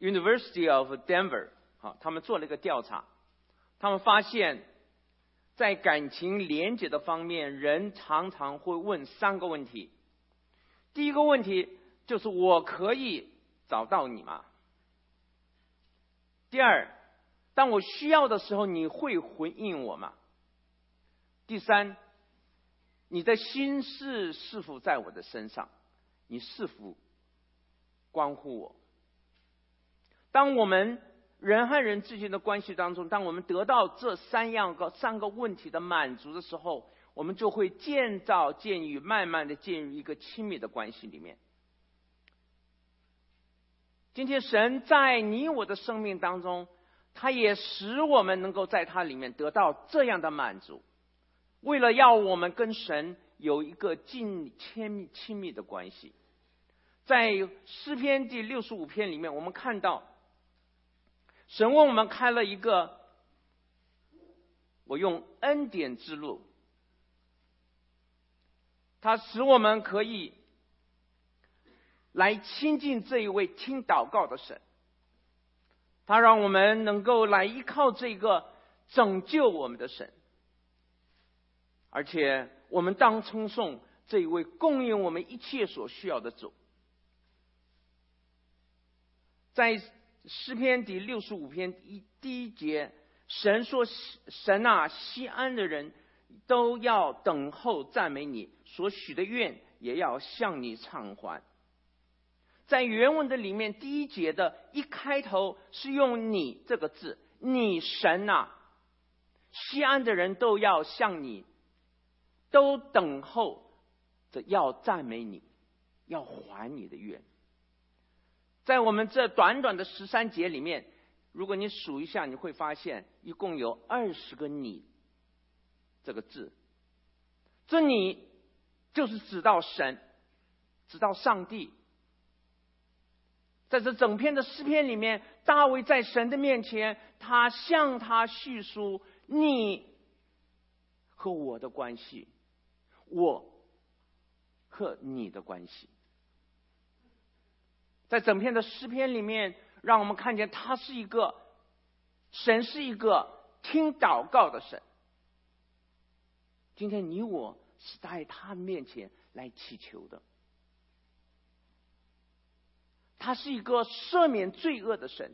University of Denver， 他们做了一个调查，他们发现，在感情连结的方面，人常常会问3个问题。第一个问题就是我可以找到你吗？第二，当我需要的时候，你会回应我吗？第三，你的心事是否在我的身上？你是否关乎我？当我们人和人之间的关系当中，当我们得到这3个问题的满足的时候，我们就会慢慢的建立一个亲密的关系里面。今天神在你我的生命当中，他也使我们能够在他里面得到这样的满足，为了要我们跟神有一个亲密的关系。在诗篇第65篇里面，我们看到神为我们开了一个我用恩典之路，他使我们可以来亲近这一位听祷告的神，他让我们能够来依靠这个拯救我们的神，而且我们当称颂这一位供应我们一切所需要的主。在诗篇第65篇第1节，神说：神啊，西安的人都要等候赞美你，所许的愿也要向你偿还。在原文的里面，第1节的一开头是用你这个字，你神啊，西安的人都要向你，都等候着要赞美你，要还你的愿。在我们这短短的13节里面，如果你数一下，你会发现一共有20个你这个字。这你就是指到神，指到上帝。在这整篇的诗篇里面，大卫在神的面前，他向他叙述你和我的关系，我和你的关系。在整篇的诗篇里面，让我们看见神是一个听祷告的神。今天你我是在他面前来祈求的，他是一个赦免罪恶的神。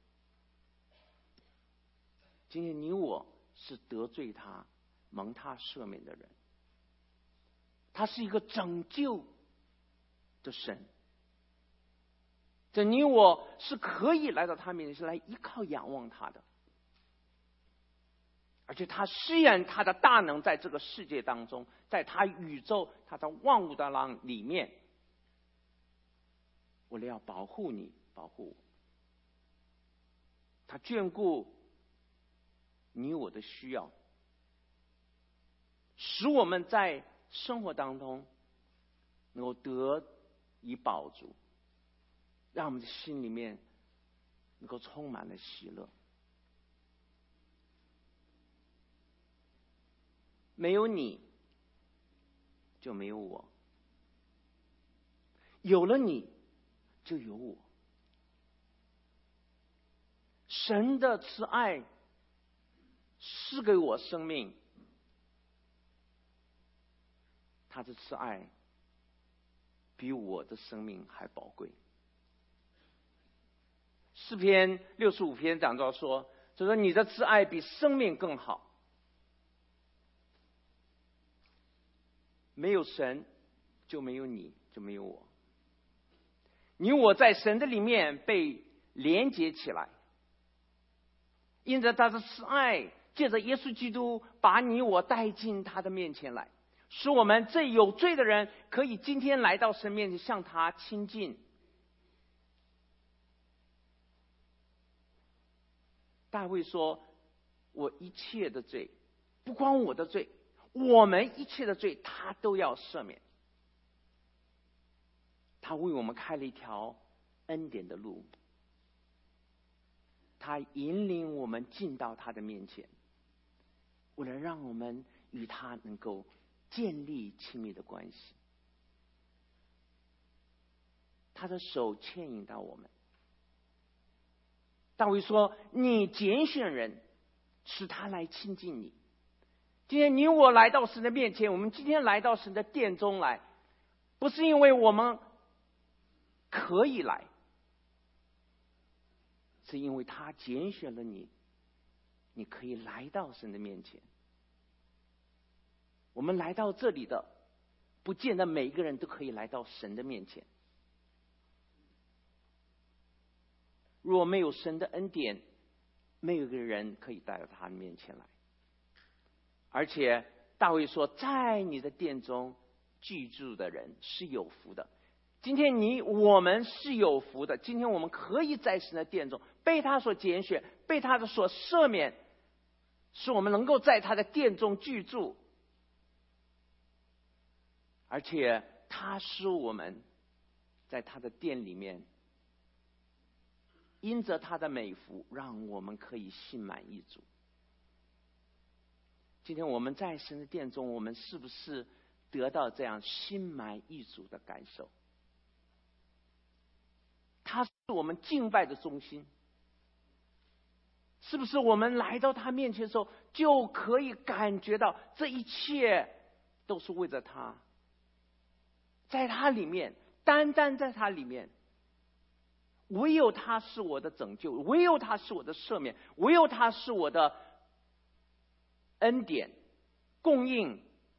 今天你我是得罪他蒙他赦免的人，他是一个拯救的神。这你我是可以来到他面前，是来依靠仰望他的，而且他施展他的大能在这个世界当中，在他宇宙他的万物的里面，为了要保护你保护我，他眷顾你我的需要，使我们在生活当中能够得以饱足，让我们的心里面能够充满了喜乐。没有你就没有我，有了你就有我。神的慈爱赐给我生命，他的慈爱比我的生命还宝贵。诗篇65篇讲到说，就说你的慈爱比生命更好。没有神就没有你，就没有我。你我在神的里面被连结起来，因着他的慈爱，借着耶稣基督把你我带进他的面前来，使我们这有罪的人可以今天来到神面前向他亲近。大卫说，我一切的罪，不光我的罪，我们一切的罪他都要赦免。他为我们开了一条恩典的路，他引领我们进到他的面前，为了让我们与他能够建立亲密的关系。他的手牵引到我们， 大卫说：“你拣选人，使他来亲近你。”今天你我来到神的面前，我们今天来到神的殿中来，不是因为我们可以来，是因为他拣选了你，你可以来到神的面前。我们来到这里的，不见得每一个人都可以来到神的面前。如果没有神的恩典，没有一个人可以带到他的面前来。而且大卫说，在你的殿中居住的人是有福的。今天我们是有福的，今天我们可以在神的殿中被他所拣选，被他的所赦免，使我们能够在他的殿中居住。而且他使我们在他的殿里面，因着他的美福，让我们可以心满意足。今天我们在神的殿中，我们是不是得到这样心满意足的感受？他是我们敬拜的中心，是不是我们来到他面前的时候，就可以感觉到这一切都是为了他，在他里面，单单在他里面，唯有他是我的拯救，唯有他是我的赦免，唯有他是我的恩典供应。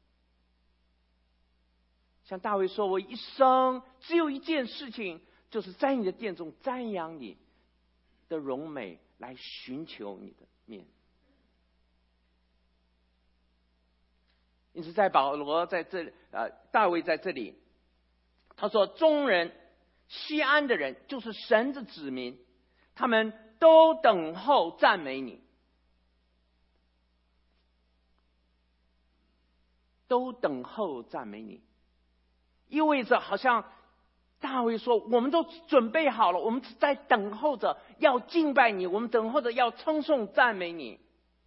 像大卫说，我一生只有一件事情，就是在你的殿中瞻仰你的荣美，来寻求你的面。因此在保罗在这大卫在这里他说，众人西安的人就是神的子民，他们都等候赞美你，都等候赞美你，意味着好像大卫说，我们都准备好了，我们在等候着要敬拜你，我们等候着要称颂赞美你。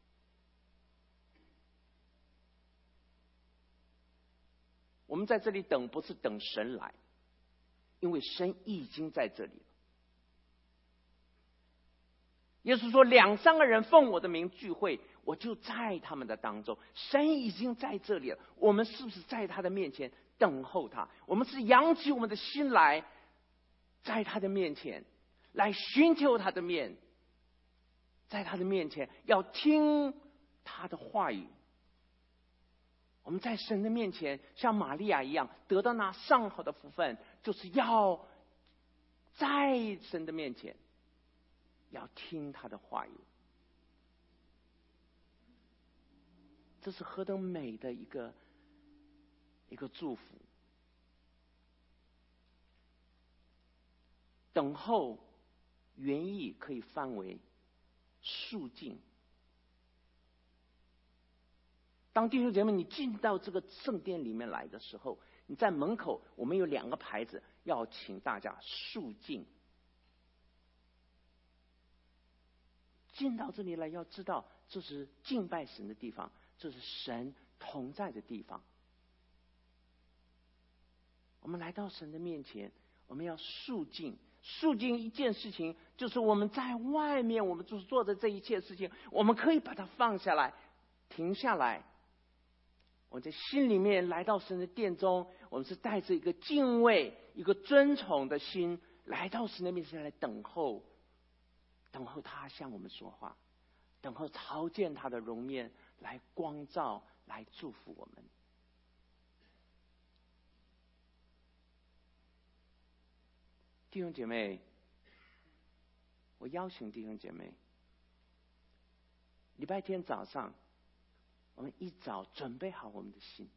我们在这里等，不是等神来，因为神已经在这里了。耶稣说，2、3个人奉我的名聚会，我就在他们的当中。神已经在这里了，我们是不是在他的面前等候他？我们是扬起我们的心来，在他的面前来寻求他的面，在他的面前要听他的话语。我们在神的面前像玛利亚一样得到那上好的福分，就是要在神的面前要听他的话语。这是何等美的一个祝福。等候原意可以翻为肃静。当弟兄姐妹你进到这个圣殿里面来的时候，你在门口，我们有2个牌子要请大家肃静。进到这里来，要知道这是敬拜神的地方，这是神同在的地方。我们来到神的面前，我们要肃静。肃静一件事情，就是我们在外面我们就是做的这一切事情，我们可以把它放下来，停下来。我在心里面来到神的殿中，我们是带着一个敬畏、一个尊崇的心来到神的面前来等候他向我们说话，等候朝见他的容面，来光照，来祝福我们。弟兄姐妹，我邀请弟兄姐妹，礼拜天早上我们一早准备好我们的心，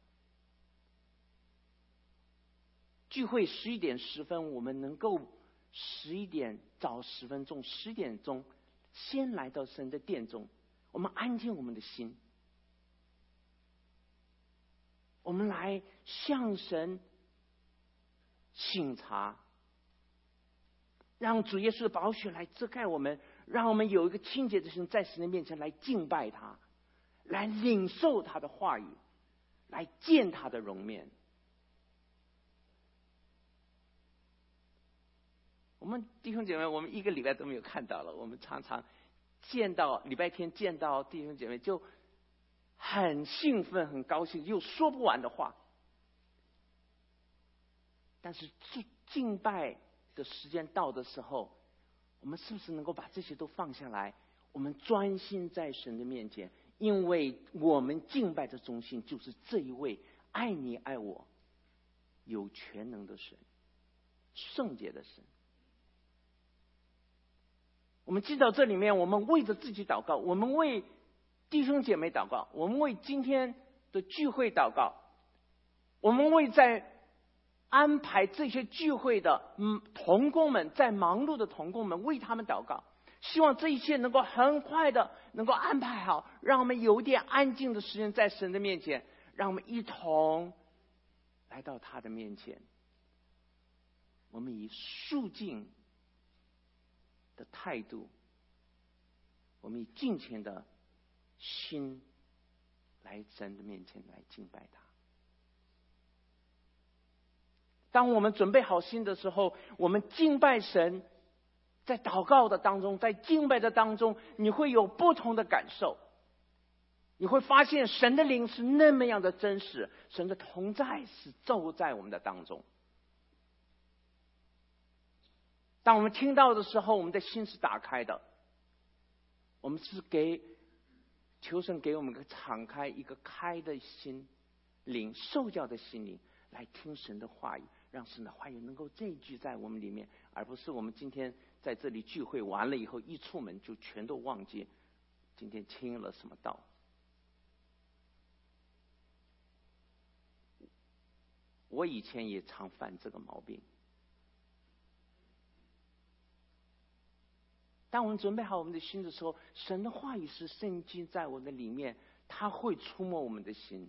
聚会11点10分，我们能够11点早10分钟10点钟先来到神的殿中，我们安静我们的心，我们来向神省察，让主耶稣的宝血来遮盖我们，让我们有一个清洁的心，在神的面前来敬拜他，来领受他的话语，来见他的容面。我们弟兄姐妹，我们一个礼拜都没有看到了，我们常常见到礼拜天见到弟兄姐妹就很兴奋、很高兴，又说不完的话。但是敬拜的时间到的时候，我们是不是能够把这些都放下来？我们专心在神的面前，因为我们敬拜的中心就是这一位爱你爱我、有全能的神、圣洁的神。我们记到这里面，我们为着自己祷告，我们为弟兄姐妹祷告，我们为今天的聚会祷告，我们为在安排这些聚会的同工们，在忙碌的同工们，为他们祷告，希望这一切能够很快的能够安排好，让我们有点安静的时间在神的面前，让我们一同来到他的面前，我们以肃静的态度，我们以敬虔的心来神的面前来敬拜他。当我们准备好心的时候，我们敬拜神，在祷告的当中，在敬拜的当中，你会有不同的感受。你会发现神的灵是那么样的真实，神的同在是就在我们的当中。当我们听到的时候，我们的心是打开的，我们是求神给我们个敞开一个开的心灵，受教的心灵，来听神的话语，让神的话语能够汇聚在我们里面，而不是我们今天在这里聚会完了以后，一出门就全都忘记今天听了什么道。我以前也常犯这个毛病。当我们准备好我们的心的时候，神的话语是圣经在我们的里面，它会触摸我们的心。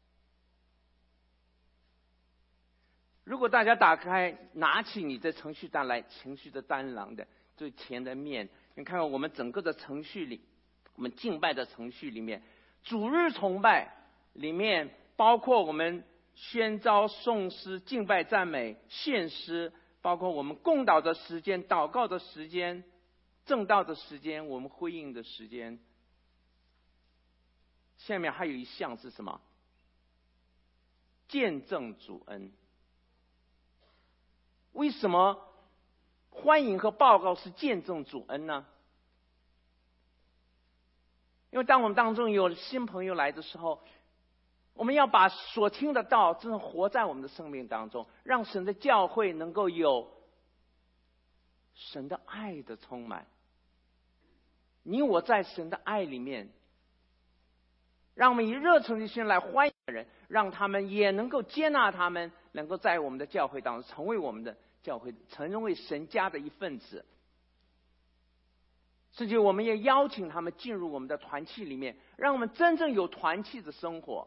如果大家拿起你的程序单来，程序的单栏的最前的面，你看看我们整个的程序里，我们敬拜的程序里面，主日崇拜里面包括我们宣召、颂诗、敬拜、赞美、献诗，包括我们共祷的时间、祷告的时间、正道的时间、我们回应的时间。下面还有一项是什么？见证主恩。为什么欢迎和报告是见证主恩呢？因为当我们当中有新朋友来的时候，我们要把所听的道真的活在我们的生命当中，让神的教会能够有神的爱的充满。你我在神的爱里面，让我们以热诚的心来欢迎人，让他们也能够接纳他们，能够在我们的教会当中成为我们的教会，成为神家的一份子。甚至我们也邀请他们进入我们的团契里面，让我们真正有团契的生活。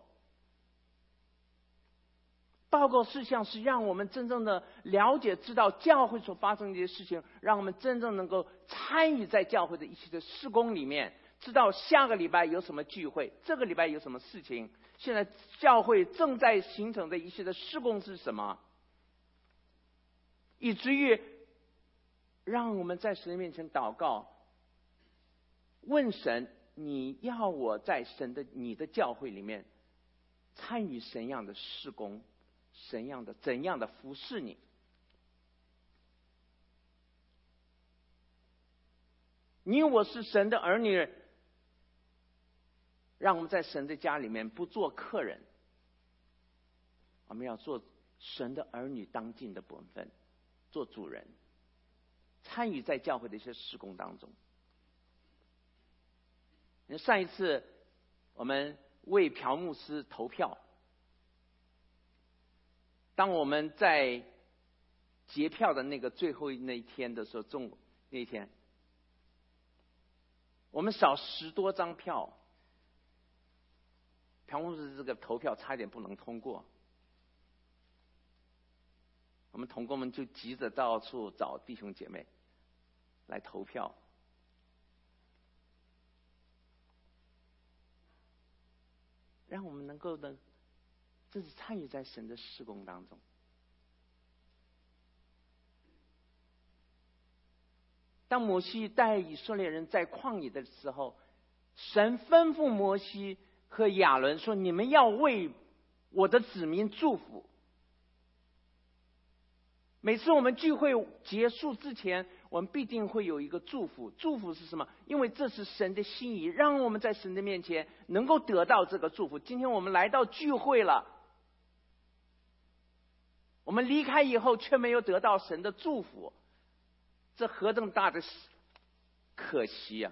报告事项是让我们真正的了解知道教会所发生的一些事情，让我们真正能够参与在教会的一些的事工里面，知道下个礼拜有什么聚会，这个礼拜有什么事情，现在教会正在形成的一些的事工是什么，以至于让我们在神面前祷告，问神，你要我在你的教会里面参与怎样的事工，怎样的服侍你。你我是神的儿女，让我们在神的家里面不做客人，我们要做神的儿女当尽的本分，做主人，参与在教会的一些事工当中。上一次我们为朴牧师投票，当我们在结票的那个最后那一天的时候，那一天我们少10多张票，朴牧师这个投票差点不能通过，我们同工们就急着到处找弟兄姐妹来投票。让我们能够呢，这是参与在神的事工当中。 当摩西带以色列人在旷野的时候，神吩咐摩西和亚伦说：你们要为我的子民祝福。每次我们聚会结束之前，我们必定会有一个祝福。祝福是什么？因为这是神的心意，让我们在神的面前能够得到这个祝福。今天我们来到聚会了，我们离开以后却没有得到神的祝福，这何等大的可惜啊！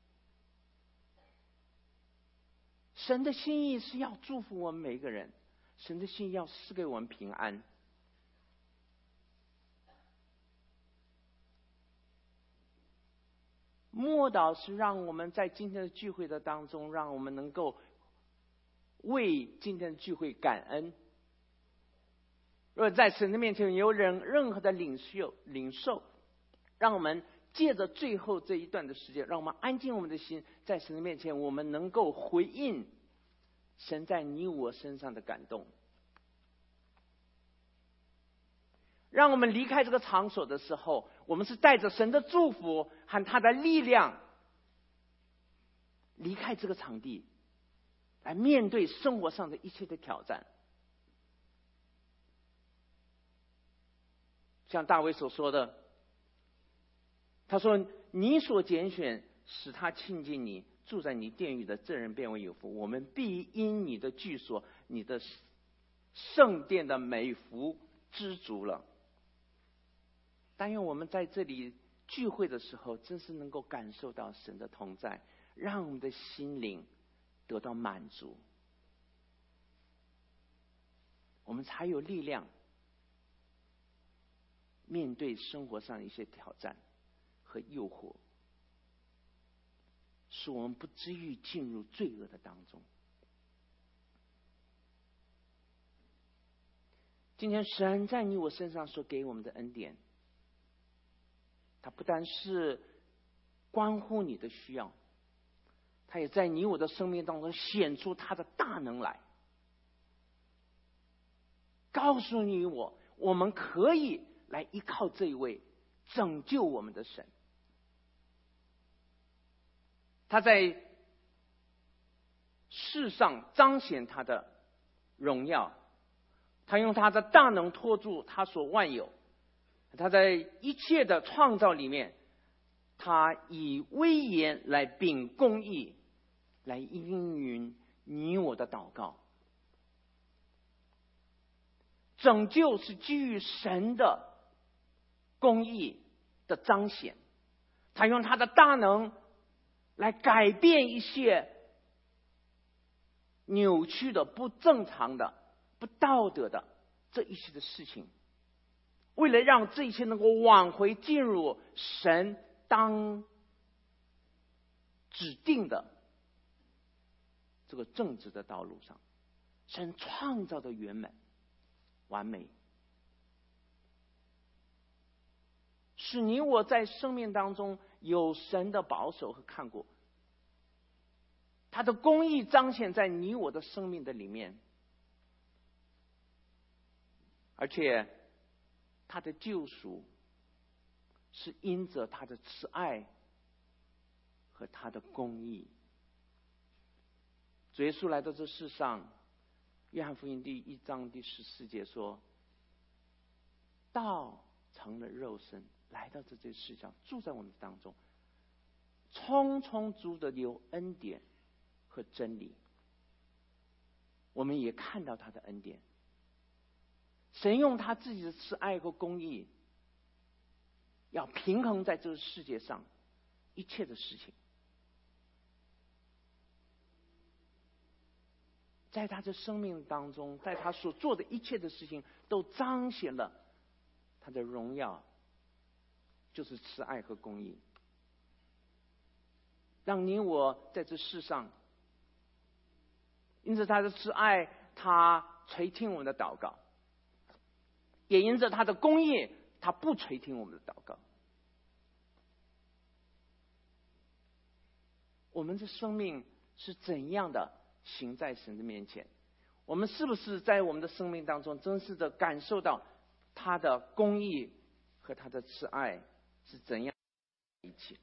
神的心意是要祝福我们每一个人，神的心意要赐给我们平安。默祷是让我们在今天的聚会的当中，让我们能够为今天的聚会感恩。如果在神的面前有任何的领受，让我们借着最后这一段的时间，让我们安静我们的心，在神的面前，我们能够回应神在你我身上的感动。让我们离开这个场所的时候，我们是带着神的祝福和他的力量离开这个场地，来面对生活上的一切的挑战。像大卫所说的，他说：你所拣选使他亲近你，住在你殿宇的这人便为有福。我们必因你的居所，你的圣殿的美福知足了。但愿我们在这里聚会的时候，真是能够感受到神的同在，让我们的心灵得到满足，我们才有力量面对生活上的一些挑战和诱惑，使我们不至于进入罪恶的当中。今天神在你我身上所给我们的恩典，它不单是关乎你的需要，它也在你我的生命当中显出它的大能来，告诉你我们可以来依靠这一位拯救我们的神。他在世上彰显他的荣耀，他用他的大能托住他所万有，他在一切的创造里面，他以威严来秉公义，来应允你我的祷告。拯救是基于神的公义的彰显，他用他的大能来改变一些扭曲的、不正常的、不道德的这一些的事情，为了让这一切能够往回进入神当指定的这个正直的道路上，神创造的圆满完美，使你我在生命当中有神的保守和看顾，他的公义彰显在你我的生命的里面，而且他的救赎是因着他的慈爱和他的公义。主耶稣来到这世上，约翰福音第1章第14节说，道成了肉身，来到这世上，住在我们当中，充足的有恩典和真理。我们也看到他的恩典，神用他自己的慈爱和公义，要平衡在这个世界上一切的事情。在他的生命当中，在他所做的一切的事情，都彰显了他的荣耀，就是慈爱和公义，让你我在这世上，因着他的慈爱，他垂听我们的祷告，也因着他的公义，他不垂听我们的祷告。我们的生命是怎样的行在神的面前？我们是不是在我们的生命当中真实的感受到他的公义和他的慈爱是怎样一起。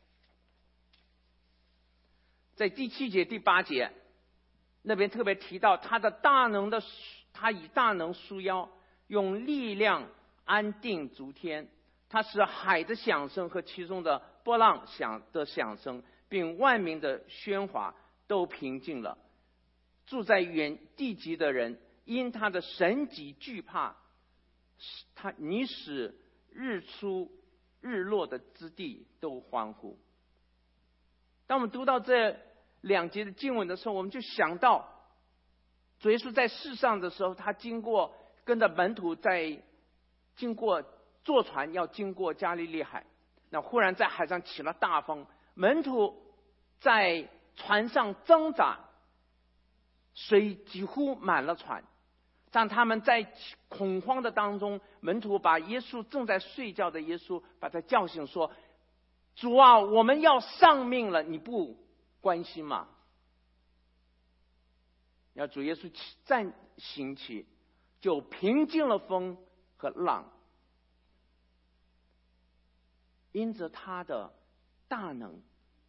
在第7节、第8节那边特别提到他以大能束腰，用力量安定诸天。他使海的响声和其中的波浪响声，并万民的喧哗都平静了。住在远地极的人因他的神迹惧怕，你使日出日落的之地都欢呼。当我们读到这2节的经文的时候，我们就想到主耶稣在世上的时候，他跟着门徒经过坐船要经过加利利海，那忽然在海上起了大风，门徒在船上挣扎，水几乎满了船。当他们在恐慌的当中，门徒把耶稣正在睡觉的耶稣把他叫醒，说：主啊，我们要丧命了，你不关心吗？要主耶稣站醒起，就平静了风和浪。因着他的大能，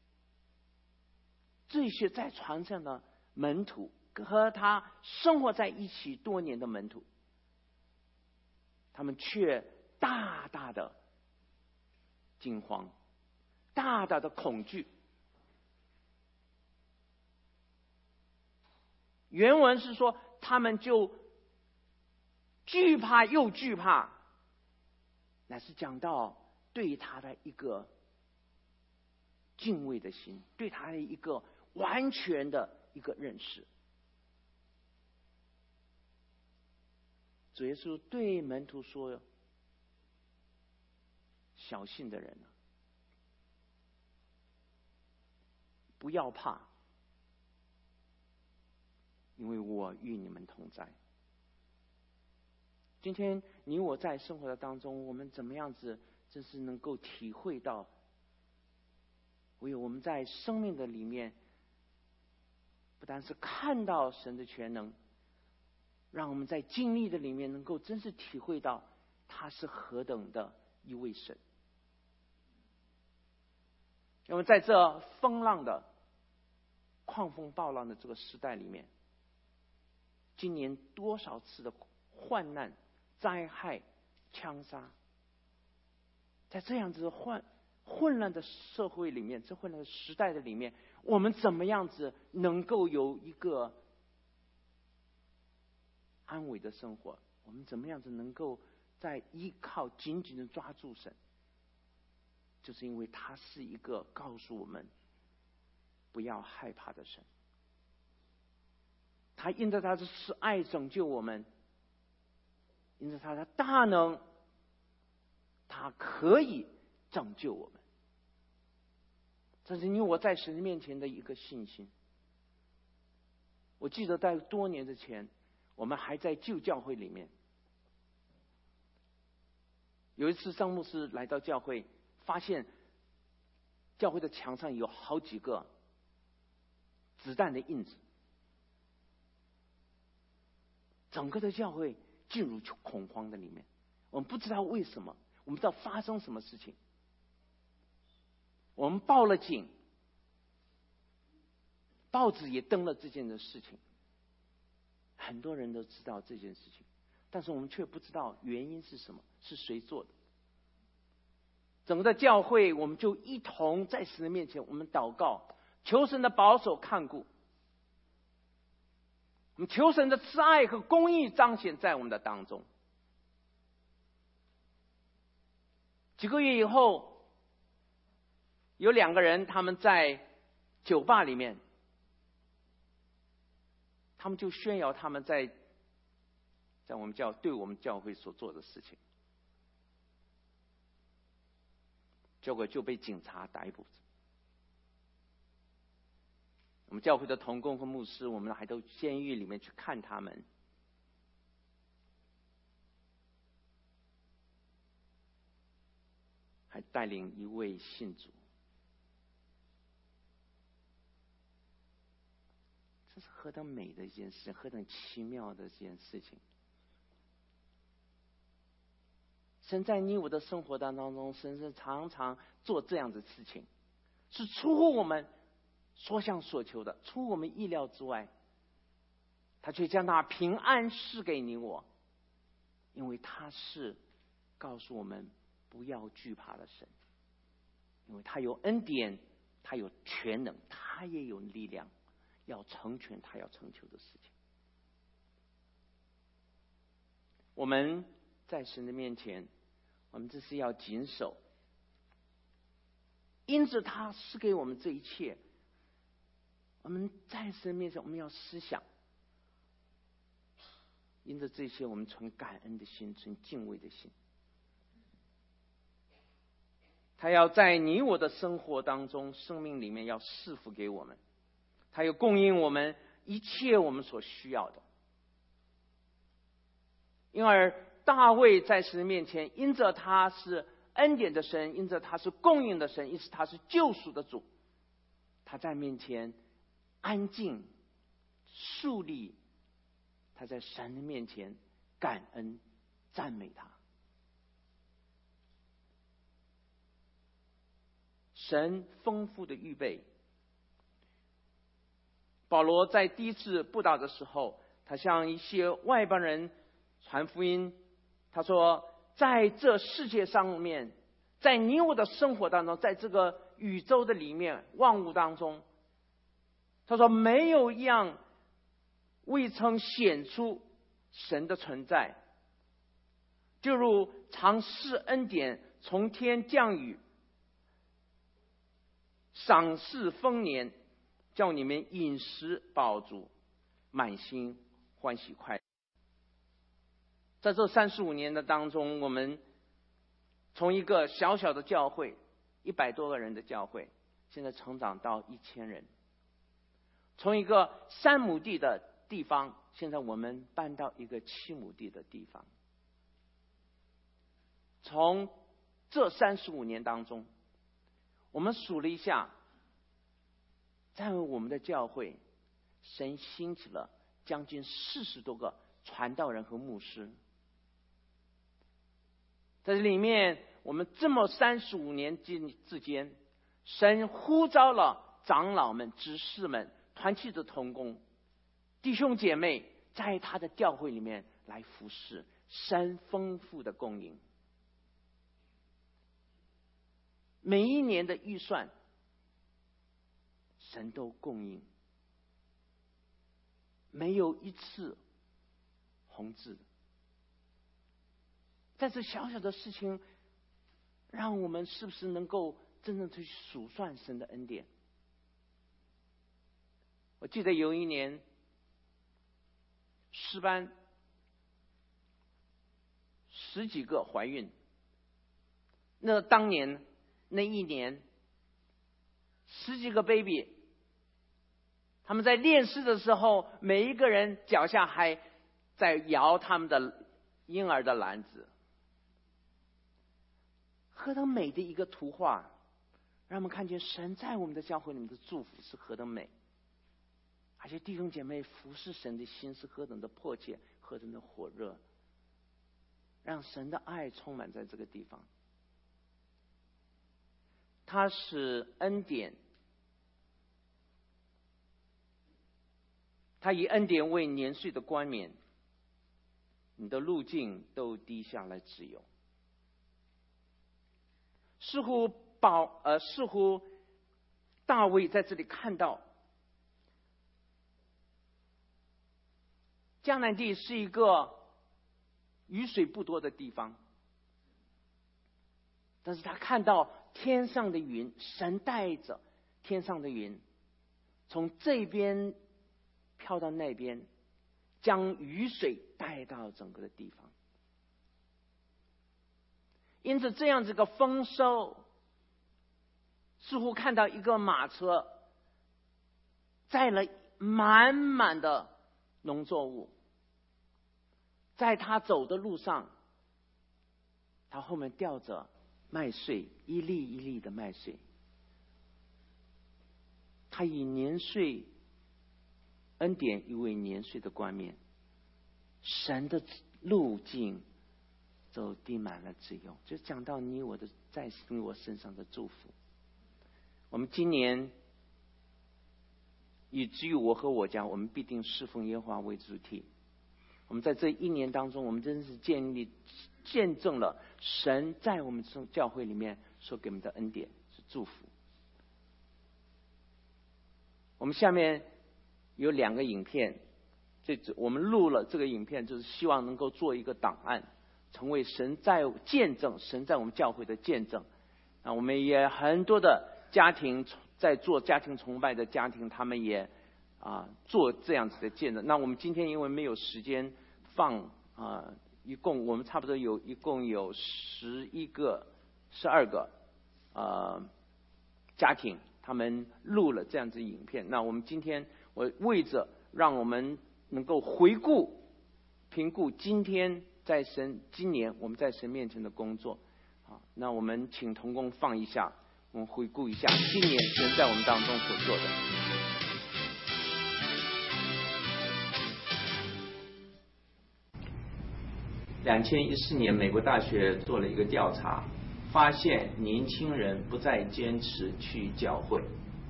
这些在船上的门徒和他生活在一起多年的门徒，他们却大大的惊慌，大大的恐惧。原文是说他们就惧怕又惧怕，乃是讲到对他的一个敬畏的心，对他的一个完全的一个认识。主耶稣对门徒说：小信的人，不要怕，因为我与你们同在。今天你我在生活的当中，我们怎么样子真是能够体会到，唯有我们在生命的里面，不但是看到神的全能，让我们在经历的里面能够真是体会到他是何等的一位神。因为在这风浪的狂风暴浪的这个时代里面，今年多少次的患难、灾害、枪杀，在这样子混乱的社会里面，这混乱的时代的里面，我们怎么样子能够有一个安稳的生活？我们怎么样子能够在依靠紧紧的抓住神？就是因为他是一个告诉我们不要害怕的神。他因着他的慈爱拯救我们，因着他的大能，他可以拯救我们。这是你我在神面前的一个信心。我记得在多年之前，我们还在旧教会里面，有一次张牧师来到教会，发现教会的墙上有好几个子弹的印子，整个的教会进入恐慌的里面。我们不知道为什么，我们不知道发生什么事情，我们报了警，报纸也登了这件的事情，很多人都知道这件事情，但是我们却不知道原因是什么，是谁做的。整个的教会，我们就一同在神的面前，我们祷告，求神的保守看顾，我们求神的慈爱和公义彰显在我们的当中。几个月以后，有2个人，他们在酒吧里面，他们就宣扬他们在我们对我们教会所做的事情，结果就被警察逮捕。我们教会的同工和牧师，我们还到监狱里面去看他们。还带领一位信主。这是何等美的一件事，何等奇妙的一件事情。 神在你我的生活当中，神是常常做这样的事情，是出乎我们所想所求的，出乎我们意料之外。他却将那平安赐给你我，因为他是告诉我们不要惧怕的神，因为他有恩典，他有全能，他也有力量，要成全他要成就的事情。我们在神的面前，我们这是要谨守，因着他赐给我们这一切，我们在神面前我们要思想，因着这些我们存感恩的心，存敬畏的心。他要在你我的生活当中，生命里面要赐福给我们，他要供应我们一切我们所需要的。因而大卫在神面前，因着他是恩典的神，因着他是供应的神，因此他是救赎的主，他在面前安静肃立，他在神的面前感恩赞美他。神丰富的预备。保罗在第一次布道的时候，他向一些外邦人传福音，他说在这世界上面，在你我的生活当中，在这个宇宙的里面万物当中，他说没有一样未曾显出神的存在，就如常施恩典，从天降雨，赏赐丰年，叫你们饮食饱足，满心欢喜快乐。在这35年的当中，我们从一个小小的教会100多个人的教会，现在成长到1000人；从一个3亩地的地方，现在我们搬到一个7亩地的地方。从这35年当中，我们数了一下，在我们的教会，神兴起了将近40多个传道人和牧师。在这里面，我们这么35年之间，神呼召了长老们、执事们、团契的同工、弟兄姐妹，在他的教会里面来服侍，神丰富的供应。每一年的预算，神都供应，没有一次红字。但是小小的事情，让我们是不是能够真正去数算神的恩典？我记得有一年诗班10几个怀孕，那当年那一年10几个 baby， 他们在练诗的时候，每一个人脚下还在摇他们的婴儿的篮子，何等美的一个图画，让我们看见神在我们的教会里面的祝福是何等美，而且弟兄姐妹服侍神的心是何等的迫切，何等的火热，让神的爱充满在这个地方。他使恩典，他以恩典为年岁的冠冕，你的路径都低下来自由。似乎大卫在这里看到，迦南地是一个雨水不多的地方，但是他看到天上的云，神带着天上的云从这边飘到那边，将雨水带到整个的地方。因此这样子个丰收，似乎看到一个马车载了满满的农作物，在他走的路上，他后面吊着麦穗，一粒一粒的麦穗。他以年岁恩典为年岁的冠冕，神的路径走地满了自由，就讲到你我的在你我身上的祝福。我们今年以至于我和我家，我们必定侍奉耶和华为主题。我们在这一年当中，我们真是见证了神在我们教会里面所给我们的恩典是祝福。我们下面有2个影片，我们录了这个影片，就是希望能够做一个档案，成为神在我们教会的见证。我们也很多的家庭在做家庭崇拜的家庭，他们也做这样子的见证。那我们今天因为没有时间放我们差不多一共有12个家庭，他们录了这样子影片。那我们今天我为着让我们能够评估今年我们在神面前的工作，那我们请同工放一下，我们回顾一下今年神在我们当中所做的。2014年，美国大学做了一个调查，发现年轻人不再坚持去教会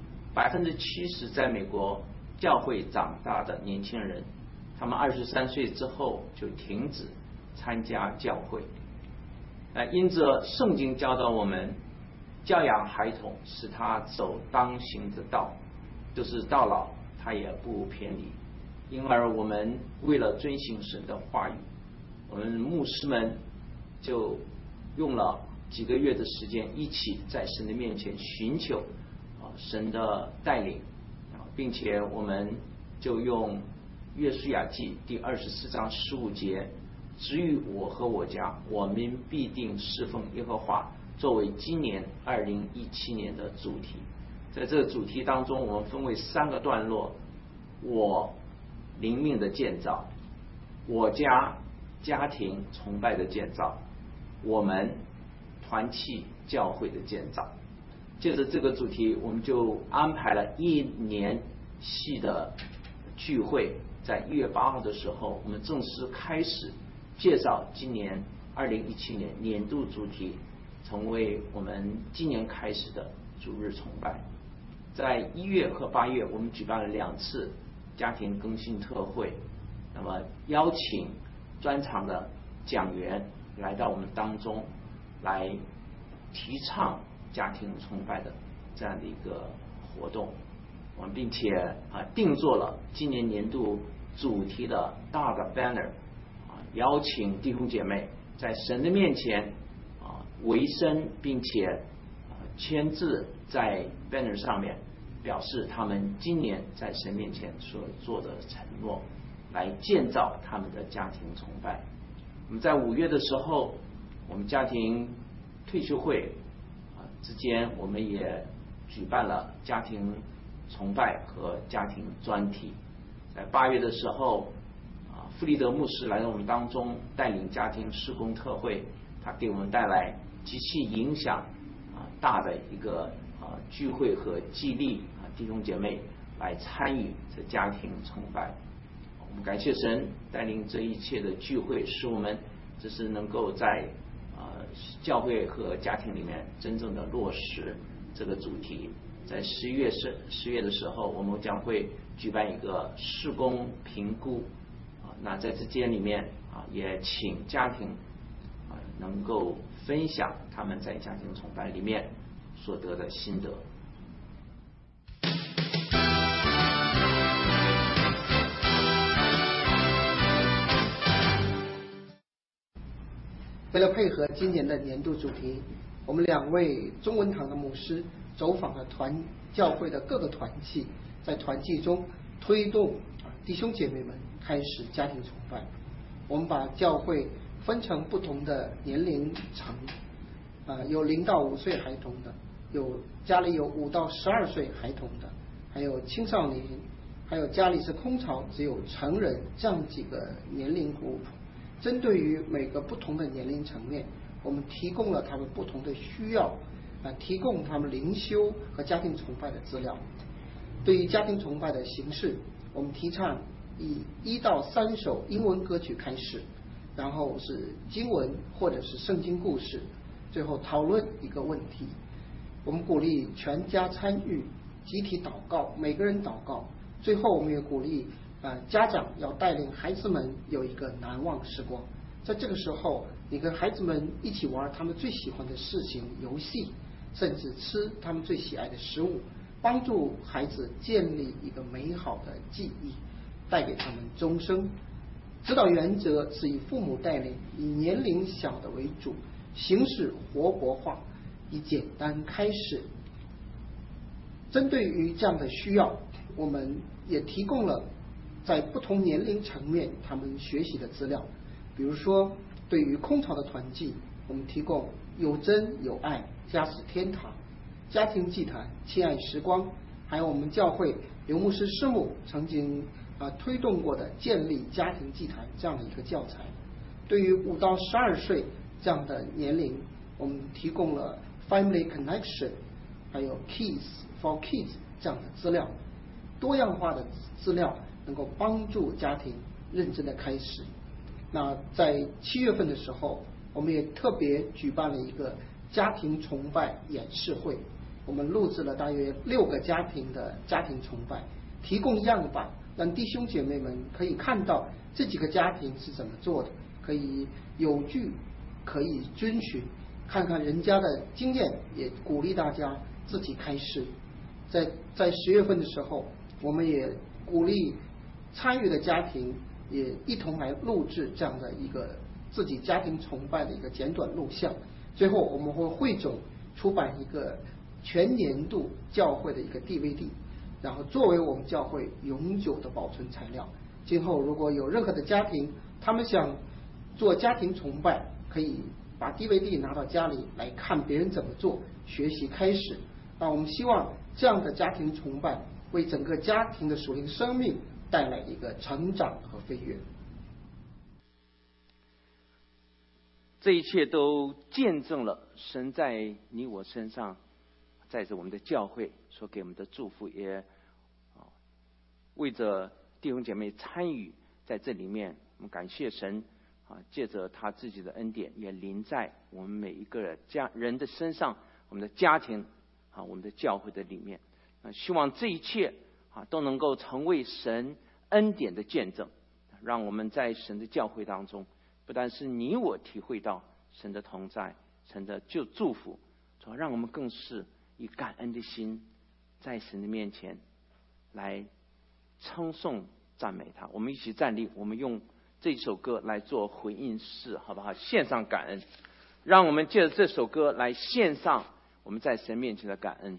，70%在美国教会长大的年轻人，他们23岁之后就停止参加教会。因着圣经教导我们，教养孩童使他走当行的道，就是到老他也不偏离。因而我们为了遵行神的话语，我们牧师们就用了几个月的时间，一起在神的面前寻求神的带领，并且我们就用约书亚记第24章15节，至于我和我家，我们必定侍奉耶和华，作为今年2017年的主题。在这个主题当中，我们分为3个段落：我灵命的建造，我家庭崇拜的建造，我们团契教会的建造。借着这个主题，我们就安排了1年系的聚会，在1月8号的时候，我们正式开始介绍今年2017年年度主题，成为我们今年开始的主日崇拜。在1月和8月，我们举办了2次家庭更新特会，那么邀请专场的讲员来到我们当中，来提倡家庭崇拜的这样的一个活动。我们并且定做了今年年度主题的大的 banner， 邀请弟兄姐妹在神的面前委身，并且签字在 banner 上面，表示他们今年在神面前所做的承诺，来建造他们的家庭崇拜。我们在5月的时候，我们家庭退休会之间，我们也举办了家庭崇拜和家庭专题。在8月的时候，弗里德牧师来到我们当中，带领家庭事工特会，他给我们带来极其影响大的一个聚会和激励弟兄姐妹来参与这家庭崇拜。我们感谢神带领这一切的聚会，使我们只是能够在教会和家庭里面真正的落实这个主题。在10月的时候，我们将会举办一个事工评估，那在这间里面也请家庭能够分享他们在家庭崇拜里面所得的心得。 为了配合今年的年度主题，我们2位中文堂的牧师走访了教会的各个团契，在团契中推动弟兄姐妹们开始家庭崇拜。我们把教会分成不同的年龄层，有0到5岁孩童的，家里有5到12岁孩童的，还有青少年，还有家里是空巢只有成人，这样几个年龄股。针对于每个不同的年龄层面，我们提供了他们不同的需要，提供他们灵修和家庭崇拜的资料。对于家庭崇拜的形式，我们提倡以1到3首英文歌曲开始， 然后是经文或者是圣经故事，最后讨论一个问题。我们鼓励全家参与，集体祷告，每个人祷告。最后我们也鼓励家长要带领孩子们有一个难忘时光。在这个时候，你跟孩子们一起玩他们最喜欢的事情、游戏，甚至吃他们最喜爱的食物，帮助孩子建立一个美好的记忆，带给他们终生。指导原则是以父母带领，以年龄小的为主，形式活泼化，以简单开始。针对于这样的需要，我们也提供了在不同年龄层面他们学习的资料。比如说，对于空巢的团契，我们提供有真有爱，家是天堂，家庭祭坛，亲爱时光，还有我们教会刘牧师师母曾经推动过的建立家庭祭坛这样的一个教材。对于5到12岁这样的年龄，我们提供了 Family Connection， 还有 Kids for Kids 这样的资料，多样化的资料能够帮助家庭认真的开始。那在7月份的时候，我们也特别举办了一个家庭崇拜演示会，我们录制了大约6个家庭的家庭崇拜，提供样板，让弟兄姐妹们可以看到这几个家庭是怎么做的，可以有据可以遵循，看看人家的经验，也鼓励大家自己开始。在10月份的时候，我们也鼓励参与的家庭也一同来录制这样的一个自己家庭崇拜的一个简短录像。最后我们会汇总出版一个全年度教会的一个 DVD， 然后作为我们教会永久的保存材料。今后如果有任何的家庭他们想做家庭崇拜，可以把 DVD 拿到家里来看别人怎么做，学习开始。那我们希望这样的家庭崇拜为整个家庭的属灵生命带来一个成长和飞跃。 这一切都见证了神在你我身上，在这我们的教会所给我们的祝福，也为着弟兄姐妹参与在这里面，我们感谢神借着他自己的恩典，也临在我们每一个人的身上，我们的家庭我们的教会的里面。希望这一切都能够成为神恩典的见证，让我们在神的教会当中，不但是你我体会到神的同在，神的祝福，让我们更是以感恩的心在神的面前来称颂赞美他。我们一起站立，我们用这首歌来做回应式，好不好？献上感恩，让我们借着这首歌来献上我们在神面前的感恩。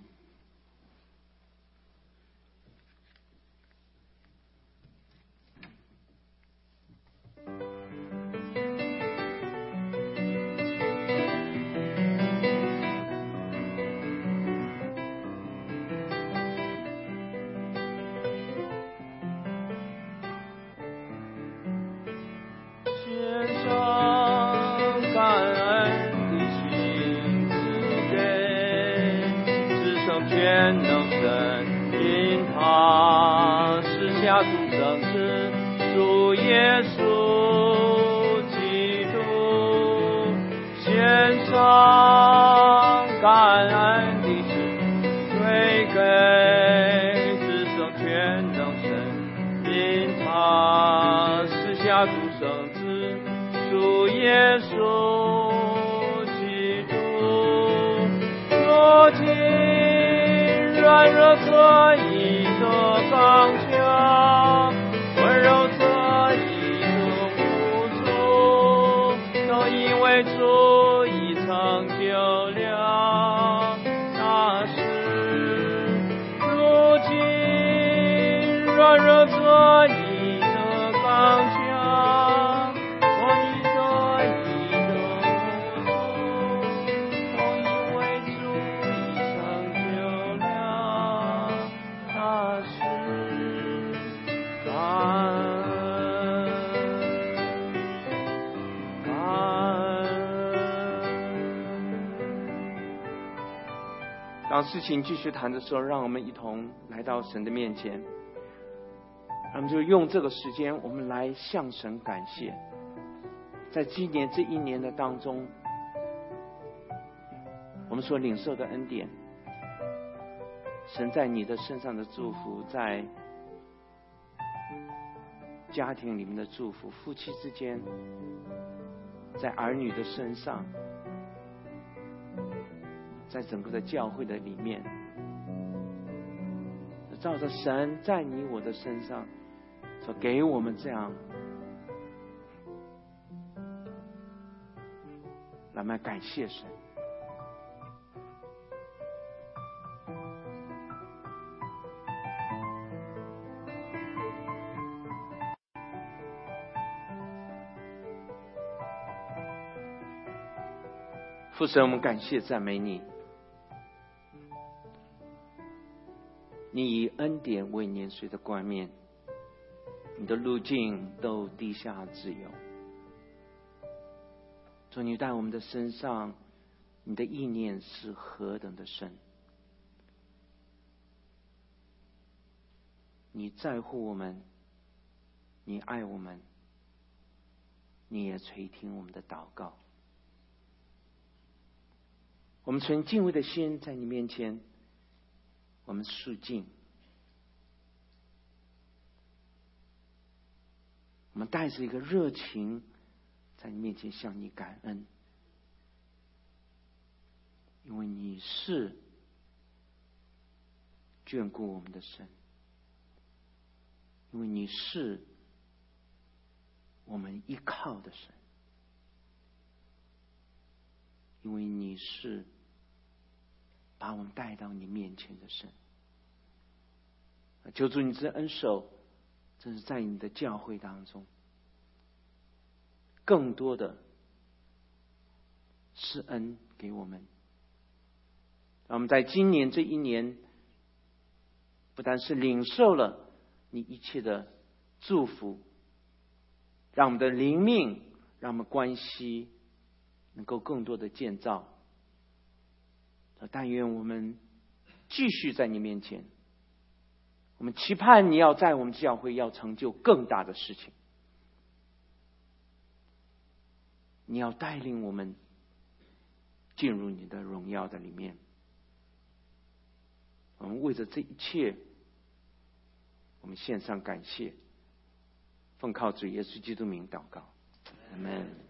当事情继续谈的时候，让我们一同来到神的面前，我们就用这个时间，我们来向神感谢。 在今年这一年的当中，我们所领受的恩典，神在你的身上的祝福，在家庭里面的祝福，夫妻之间，在儿女的身上，在整个的教会的里面，照着神在你我的身上所给我们这样来来感谢神。父神，我们感谢赞美你，你以恩典为年岁的冠冕，你的路径都低下自由。主，你在我们的身上，你的意念是何等的深，你在乎我们，你爱我们，你也垂听我们的祷告。我们存敬畏的心在你面前，我们肃静，我们带着一个热情在你面前向你感恩，因为你是眷顾我们的神，因为你是我们依靠的神，因为你是把我们带到你面前的神。求主你这恩手，真是在你的教会当中，更多的施恩给我们，让我们在今年这一年，不但是领受了你一切的祝福，让我们的灵命，让我们关系能够更多的建造。但愿我们继续在你面前，我们期盼你要在我们教会要成就更大的事情，你要带领我们进入你的荣耀的里面。我们为着这一切，我们献上感谢，奉靠主耶稣基督名祷告，阿们。